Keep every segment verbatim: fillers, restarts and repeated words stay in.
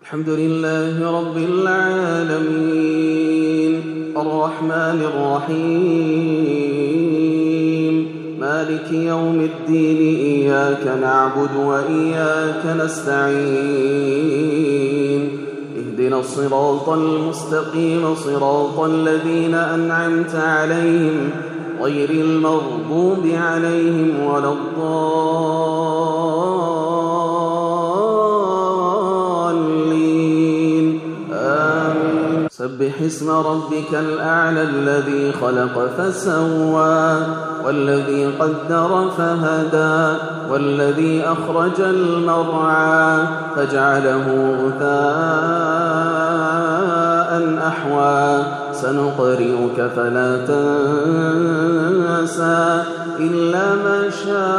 الحمد لله رب العالمين الرحمن الرحيم مالك يوم الدين إياك نعبد وإياك نستعين اهدنا الصراط المستقيم صراط الذين أنعمت عليهم غير المغضوب عليهم ولا الضالين آمين. سبح اسم ربك الأعلى الذي خلق فسوى والذي قدر فهدى والذي أخرج المرعى فجعله غثاء أحوى سنقرئك فلا تنسى إلا ما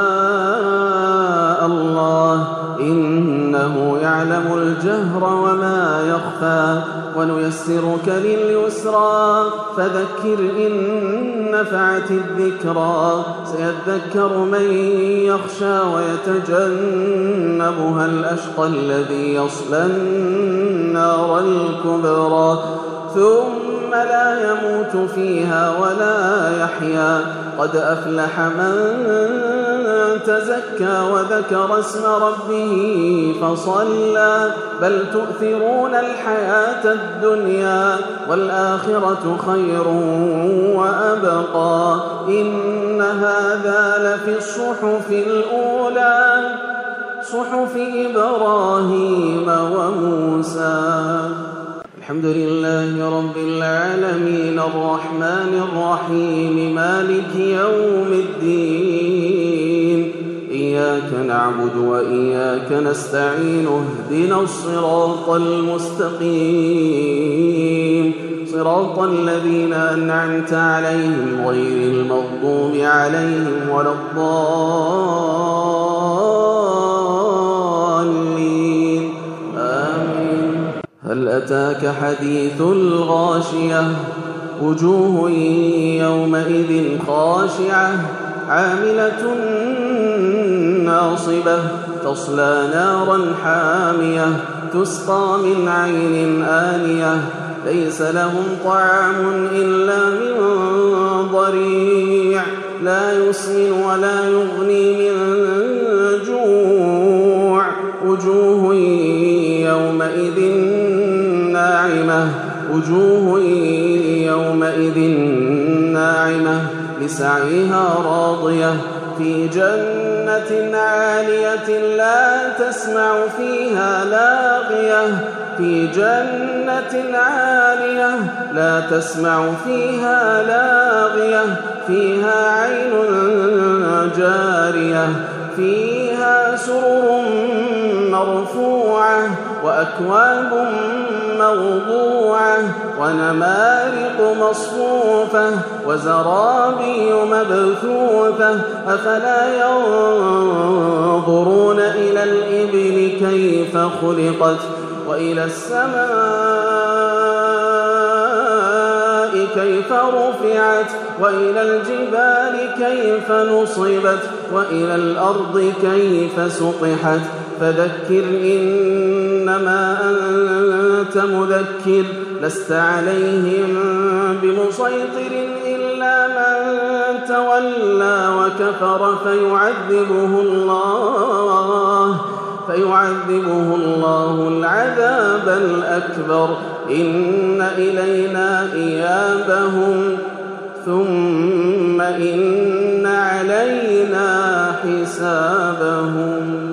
شاء الله إنه يعلم الجهر وما يخفى ونيسرك لليسرى فذكر إن نفعت الذكرى سيذكر من يخشى ويتجنبها الأشقى الذي يصلى النار الكبرى ثم لا يموت فيها ولا يحيا قد أفلح من تزكى وذكر اسم ربه فصلى بل تؤثرون الحياة الدنيا والآخرة خير وأبقى إن هذا لفي الصحف الأولى صحف إبراهيم وموسى. الحمد لله رب العالمين الرحمن الرحيم مالك يوم الدين إياك نعبد وإياك نستعين اهدنا الصراط المستقيم صراط الذين أنعمت عليهم غير المغضوب عليهم ولا الضالين آمين. هل أتاك حديث الغاشية وجوه يومئذ خاشعة عاملة ناصبة تصلى نارا حامية تسقى من عين آنية ليس لهم طعام إلا من ضريع لا يسمن ولا يغني من جوع وجوه يومئذ ناعمة وجوه يومئذ ناعمة لسعيها راضية في جنة عالية لا تسمع فيها لاغية في جنة عالية لا تسمع فيها لاغية فيها عين جارية فيها سرر مرفوعة وأكواب موضوعة ونمارق مصفوفة وزرابي مبثوثة أفلا ينظرون إلى الإبل كيف خلقت وإلى السماء كيف رفعت وإلى الجبال كيف نصبت وإلى الأرض كيف سطحت فذكر إنما أنت مذكر لست عليهم بمسيطر إلا من تولى وكفر فيعذبه الله فيعذبه الله العذاب الأكبر إن إلينا إيابهم ثم إن علينا حسابهم.